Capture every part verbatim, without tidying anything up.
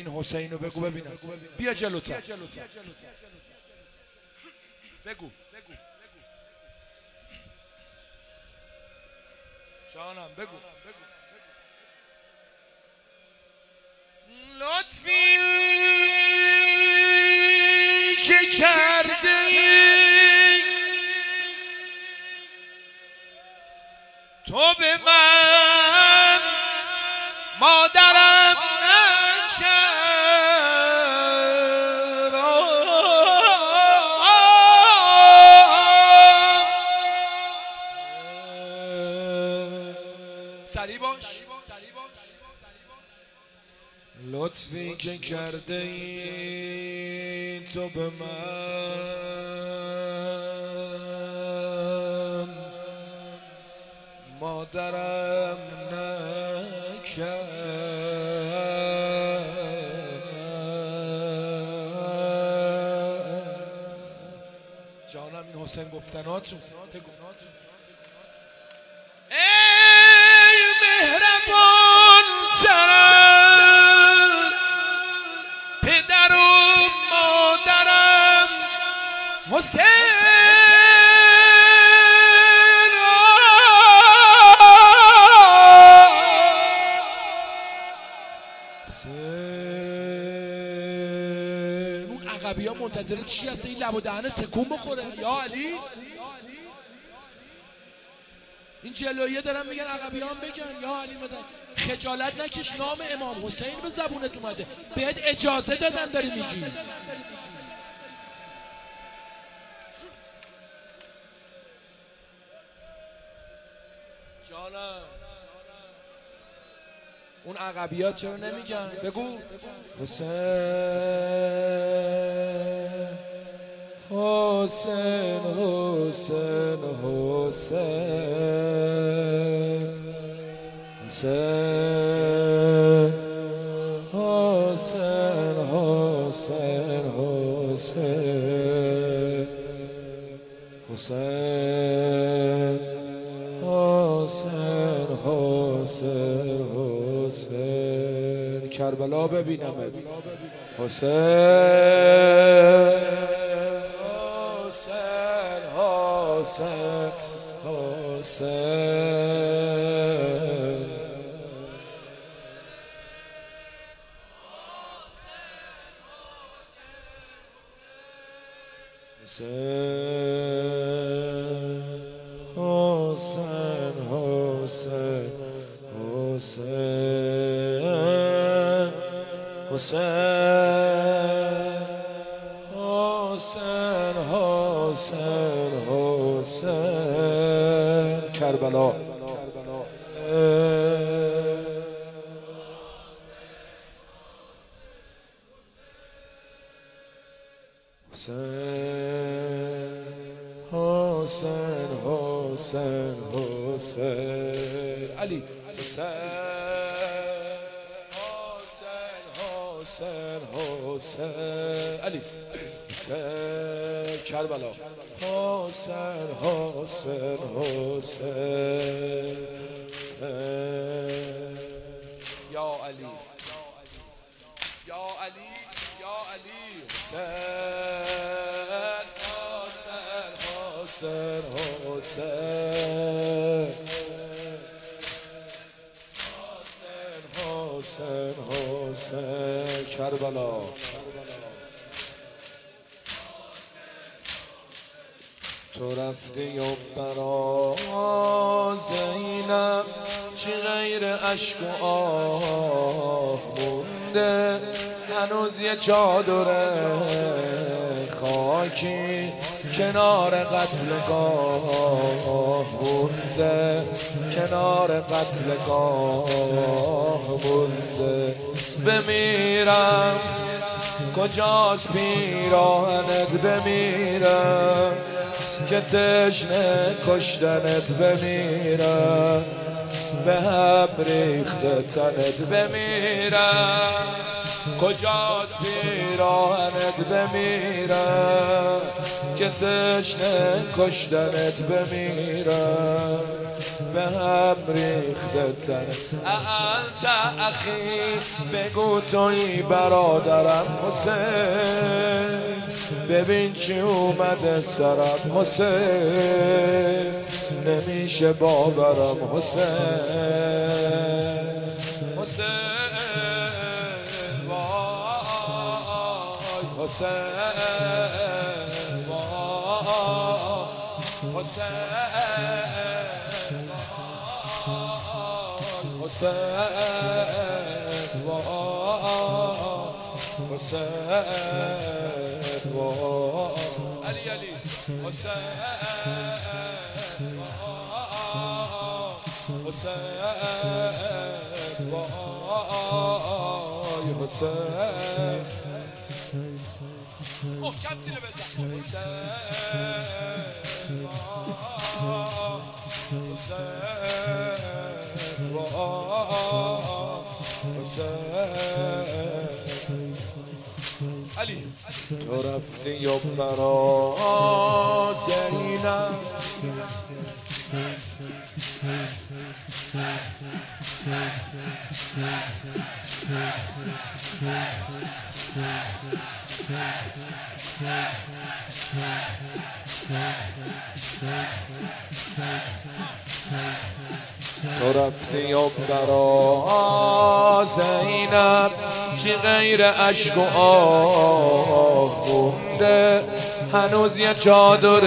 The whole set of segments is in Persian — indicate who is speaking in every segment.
Speaker 1: این حسین رو بگو ببینم. بیا جلوتر بگو جانم بگو. لطفی که کردی تو به من مادرم نکرد، سری باش. لطفی که کرده ای تو به من مادرم نکرد. جانم این حسین گفتناتون بگو. ای مهربان ترم پدر و مادرم حسین، اون عقبی ها منتظر چی هست؟ این لب و دهنه تکون بخوره. یا علی این جلویه دارن میگن عقبی ها هم بگن یا علی مدن. خجالت نکش، نام امام حسین به زبونت اومده، بهت اجازه دادن داری میگی. جانم اون عقبیات چرا نمیگن؟ بگو. حسین حسین حسین حسین حسین حسین حسین حسین حسین حسین حسین حسین کربلا ببینمت حسین حسین حسین حسین حسین حسین حسین حسین حسین حسین کربلا حسین حسین حسین علی حسین حسین حسین علی حسین کربلا حسین حسین حسین یا علی یا علی یا علی حسین حسین حسین حسین حسین کربلا تو رفتی و برا زینب چی غیر اشک و آه مونده، هنوز یه چادر خاکی کنار قتلگاه مونده، کنار قتلگاه مونده. بمیرم کجاست پیراهنت، بمیرم که تشنه کشتنت، بمیرم به هم ریخته تنت، بمیرم کجاست پیراهنت، بمیرم که تشنه کشتنت، بمیرم
Speaker 2: به هم ریخته تنت. انت اخی بگو توی برادرم حسین، ببین چی اومده سرم حسین، نمیشه باورم حسین. حسین وای حسین وای حسین حسین وای حسین وای علی علی حسین حسین وای حسین محکم سیله بزن حسین حسین حسین علی تو رفتی و برا زینم تو رفتی و برا زینب چی غیر عشق و آه خونده، هنوز یه چادر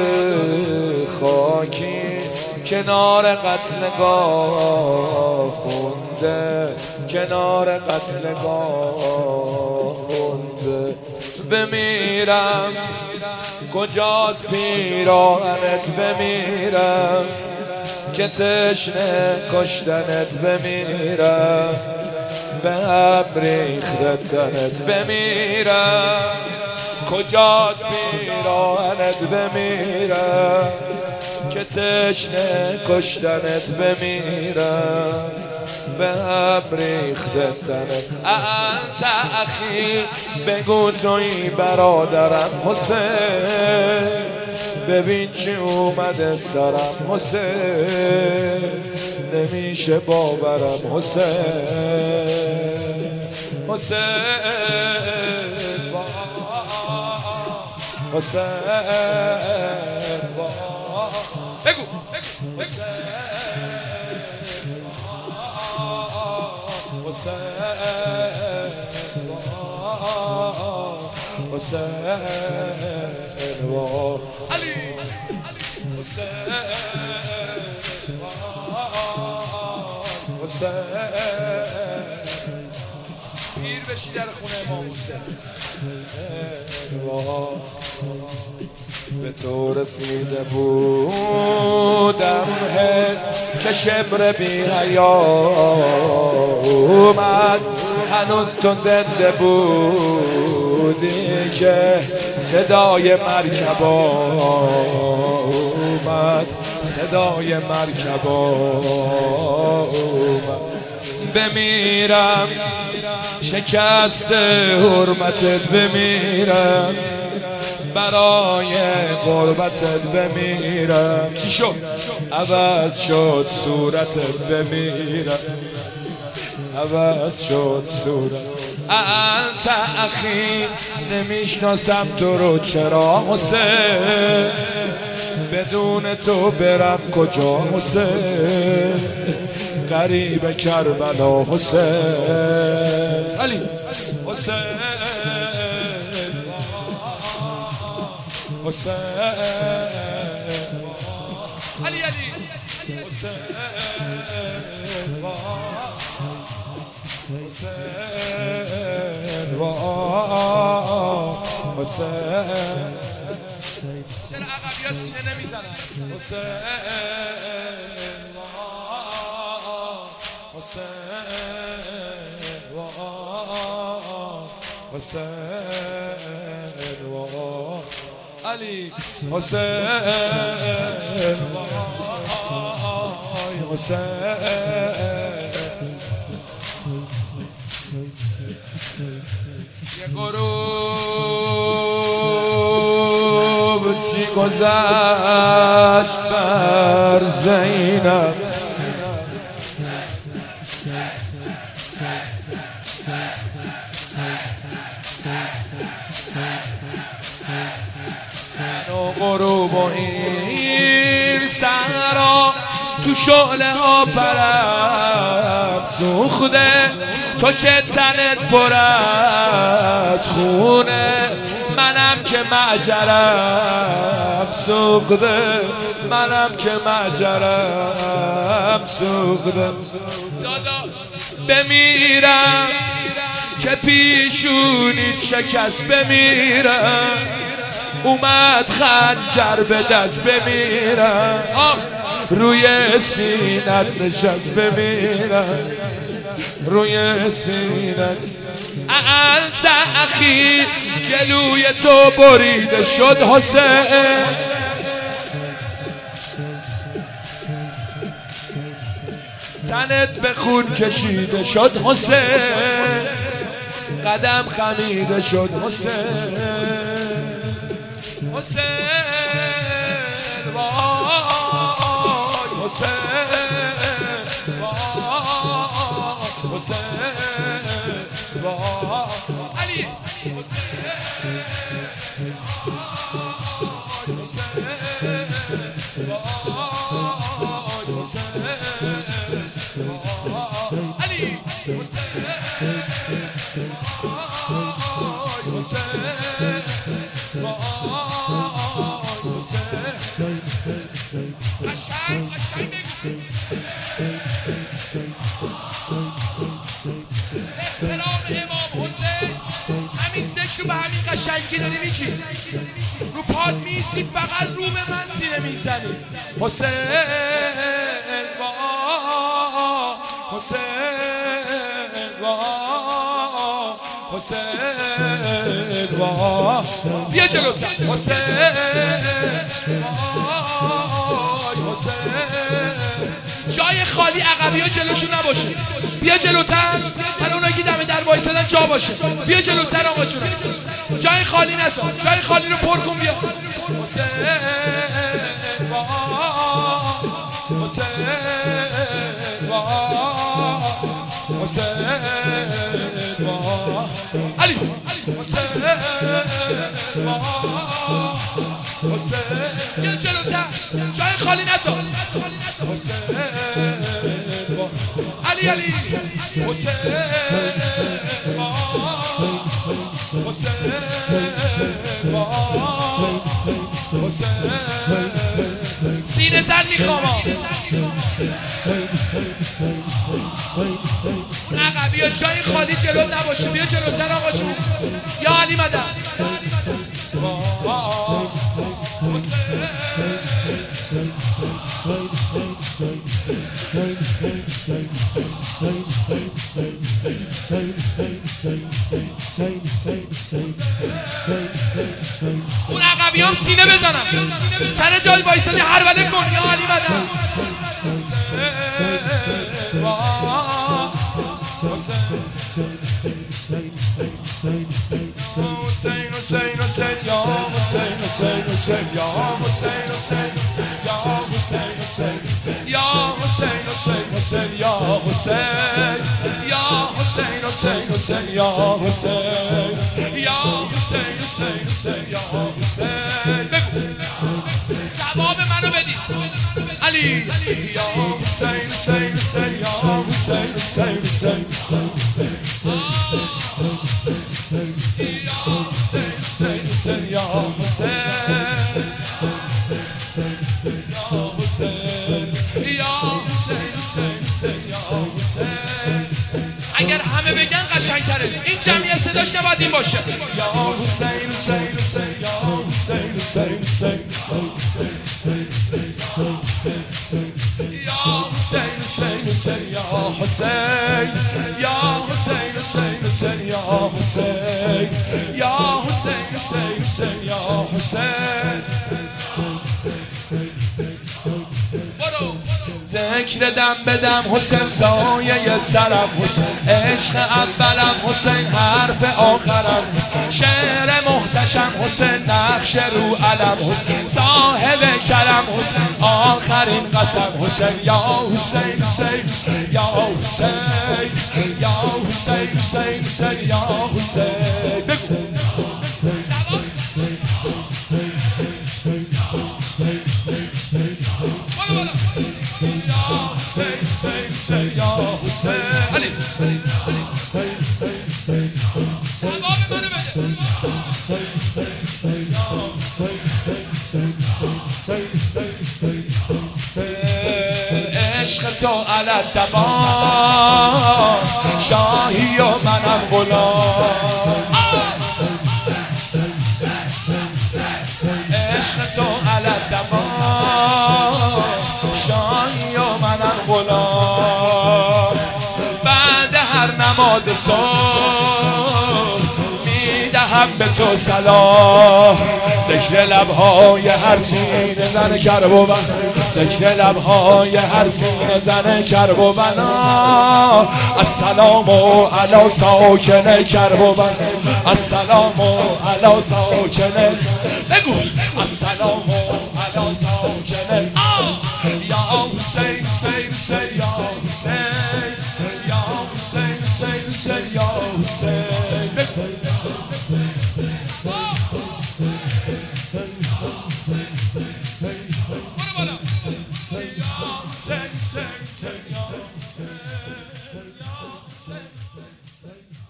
Speaker 2: خاکی کنار قتلگاه خونده، کنار قتلگاه خونده. بمیرم کجاست پیراهنت، بمیرم که تشنه کشتنت، بمیرم به هم ریخته تنت، بمیرم کجاست پیراهنت، بمیرم که تشنه کشتنت، بمیرم به هم ریخته تنت. انت اخی بگو توی برادرم حسین، ببین چی اومده سرم حسین، نمیشه باورم حسین. حسین حسین بگو بگو حسین حسین علی حسین حسین پیر بشی در خونه امام حسین. به تو رسیده بودم که شبر بی حیا اومد، هنوز تو زنده بودی که صدای مرکبا اومد، صدای مرکبا اومد. بمیرم شکست حرمتت، بمیرم برای غربتت، بمیرم چی شد عوض شد صورتت، بمیرم عوض شد صورت. انت اخی نمیشناسم تو رو چرا حسین، بدون تو برم کجا حسین، غریب کربلا حسین. علی حسین حسین علی علی حسین حسین حسین. چرا عقبی ها سینه نمیزنن؟ حسین حسین حسین علی حسین حسین. یه غروب چی گذشت بر زینب، و غروب و این صحرا تو شعله ها پرد سوخته، تو که تنت پر از خونه، منم که معجرم سوخته، منم که معجرم سوخته. دادا بمیرم که پیشونیت شکست، بمیرم اومد خنجر به دست، بمیرم روی سینت نشست، بمیرم روی سینت. انت اخی گلوی تو بریده شد حسین، تنت به خون کشیده شد حسین، قدم خمیده شد حسین. حسین وای حسین وای حسین وای علی احترام امام حسین، همین ذکر به همین قشنگی داری میگی، رو پاد میسی فقط رو به من سینه میزنی. حسین وا حسین وا حسین وا بیا جلوتر. حسین حسین جای خالی عقبی ها جلوشون نباشه، بیا جلوتر. من اونایی که دم در وایسادن جا باشه، بیا جلوتر آقا جون، جای خالی نذار، جای خالی رو پر کن. بیا حسین وا حسین وا حسین وا علی حسین وا حسین بیا جلوتر، جای خالی نذار. حسین وا علی علی حسین وا حسین وا حسین سینه زن میخوام. اون عقبی ها جای خالی جلو نباشه، بیا جلوتر آقا جون. یا علی مدد اون عقبی هم سینه بزنم، سر جای وایسادی هر وله کن. یا علی مدد حسین حسین حسین یا حسین حسین حسین یا حسین حسین یا حسین حسین یا حسین حسین حسین یا حسین یا حسین حسین حسین یا حسین یا حسین حسین حسین یا حسین. بگو جواب منو بدید علی. یا حسین حسین حسین یا حسین حسین حسین حسین یا حسین یا حسین حسین یا حسین. اگر همه بگن قشنگ‌تره، این جمعیت صداش نباید این باشه. یا حسین حسین حسین یا حسین حسین حسین یا حسین حسین حسین یا حسین یا حسین حسین حسین یا حسین یا حسین حسین حسین یا حسین. برو فکر دم بدم حسین سایه سرم حسین عشق اولم حسین حرف آخرم شعر محتشم حسین نقش رو علم حسین صاحب کرم حسین آخرین قسم حسین یا حسین حسین یا حسین یا حسین حسین حسین یا حسین بگو علی عشق تو علت دمان شاهی و منم غلام عشق تو علت دمان شاهی و منم غلام بعد هر نماز صبح میدهم به تو سلام ذکر لبهای هر سینه زن کرب و بنا ذکر لبهای هر سینه زن کرب و بنا السلام علی ساکن کرب و بنا السلام علی ساکن بگو السلام علی ساکن یا حسین حسین حسین یا حسین یا حسین حسین حسین یا حسین بگو Say, say, say, say, say, say, say, say, say.